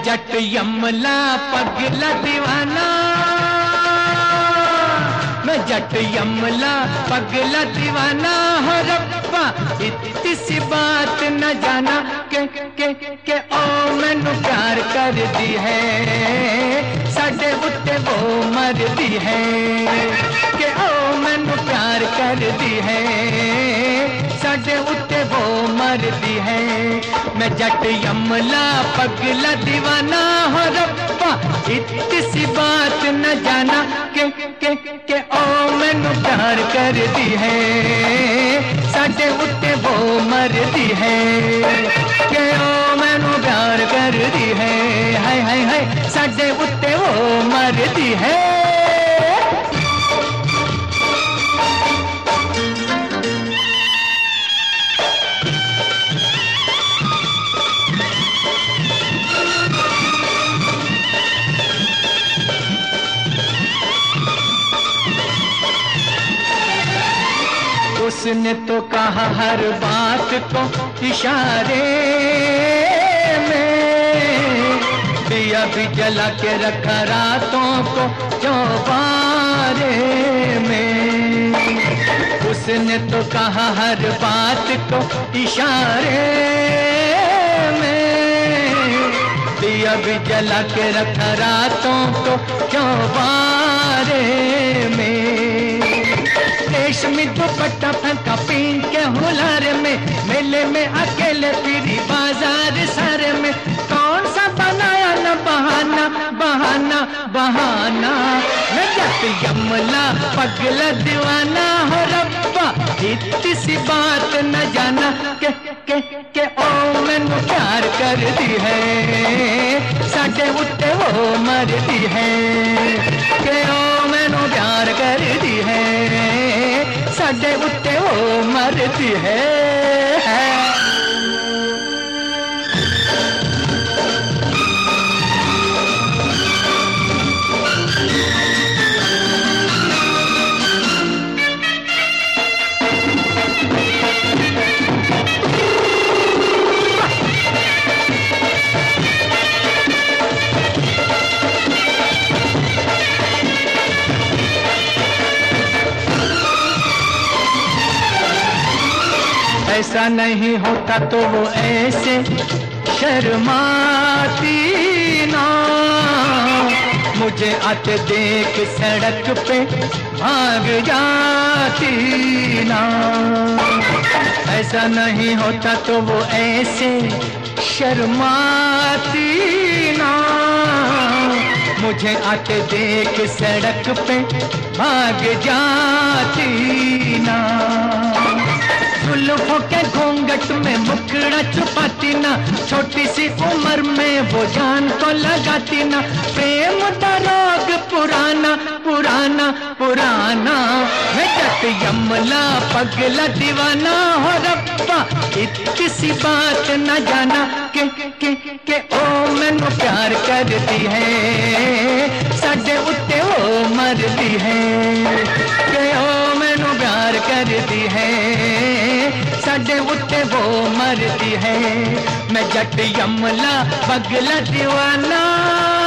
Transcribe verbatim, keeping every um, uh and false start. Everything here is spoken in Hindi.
जट यमला पगला दीवाना, मैं जट यमला पगला दीवाना हो रब्बा इतनी सी बात न जाना के के के ओ मैनू प्यार कर दी है साडे उत्ते वो मर दी है के ओ मैनू प्यार कर दी है साडे उत्ते वो मर दी है। मैं जट यमला पगला दीवाना हो रब्बा इतनी सी बात न जाना के के के ओ मैनू प्यार कर दी है साडे उत्ते वो मर दी है के ओ मैनू प्यार कर दी है हाय हाय हाय साडे उत्ते वो मर दी है। उसने तो कहा हर बात को इशारे में, दिया भी जला के रखा रातों को चौबारे में। उसने तो कहा हर बात को इशारे में, दिया भी जला के रखा रातों को चौबारे में। रेशमी दुपट्टा फेंका पीन के हुलार में, मेले में अकेले फिरी बाजार सारे में। कौन सा बनाया न बहाना बहाना बहाना, मैं जट यमला पगला दीवाना हो रब्बा इतनी सी बात न जाना के के के ओ मैनू प्यार कर दी है साडे उत्ते वो मर दी है के ओ मैनू प्यार कर दी है साडे उत्ते वो मरदी है। ऐसा नहीं होता तो वो ऐसे शर्माती ना, मुझे आते देख सड़क पे भाग जाती ना। ऐसा नहीं होता तो वो ऐसे शर्माती ना, मुझे आते देख सड़क पे भाग जाती ना। जुल्फों के घूंघट में मुखड़ा छुपाती ना, छोटी सी उम्र में वो जान को लगाती ना। प्रेम का रोग पुराना पुराना पुराना, मैं जट यमला पगला दीवाना हो रब्बा इतनी सी बात न जाना के के के ओ मैनू प्यार कर दी है साडे उत्ते वो मर दी है के ओ मैनू प्यार कर दी है साडे उत्ते वो मरदी है। मैं जट यमला पगला दीवाना।